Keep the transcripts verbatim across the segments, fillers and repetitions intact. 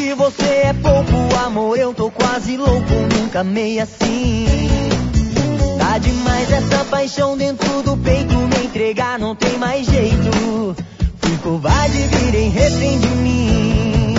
de você é pouco, amor, eu tô quase louco, nunca amei assim. Tá demais essa paixão dentro do peito, me entregar não tem mais jeito. Fui covarde, virei refém de mim.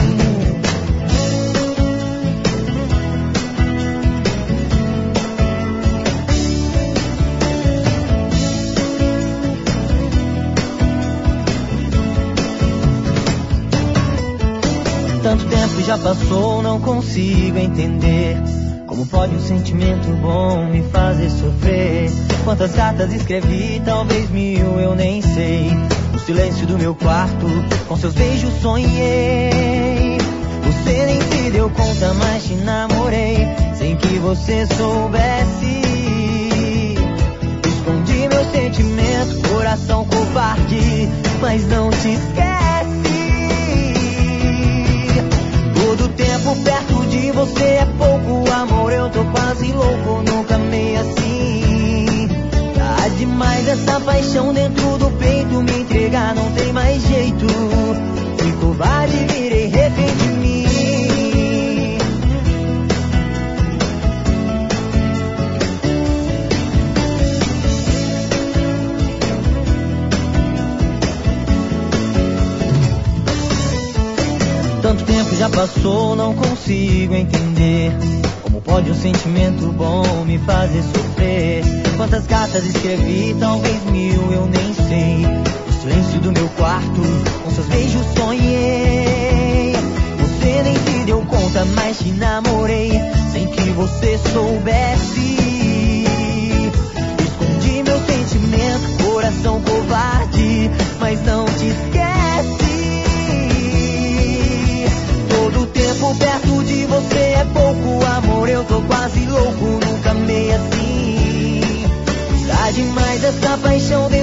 Tanto tempo já passou, não consigo entender como pode um sentimento bom me fazer sofrer. Quantas cartas escrevi, talvez mil, eu nem sei. No silêncio do meu quarto, com seus beijos sonhei. Você nem se deu conta, mas te namorei sem que você soubesse. Escondi meu sentimento, coração covarde, mas não te esquece. Todo tempo perto de você é pouco, amor, eu tô quase louco, nunca amei assim. Tá demais essa paixão dentro do peito, me entregar não tem mais jeito. Fui covarde, virei refém de mim. Tanto tempo já passou, não consigo entender como pode um sentimento bom me fazer sofrer. Quantas cartas escrevi, talvez mil, eu nem sei. No silêncio do meu quarto, com seus beijos sonhei. Você nem se deu conta, mas te namorei sem que você soubesse. Escondi meu sentimento, coração covarde, mas não te esquece. Todo tempo perto de você é pouco, amor, eu tô quase louco, nunca amei assim. Tá demais essa paixão dentro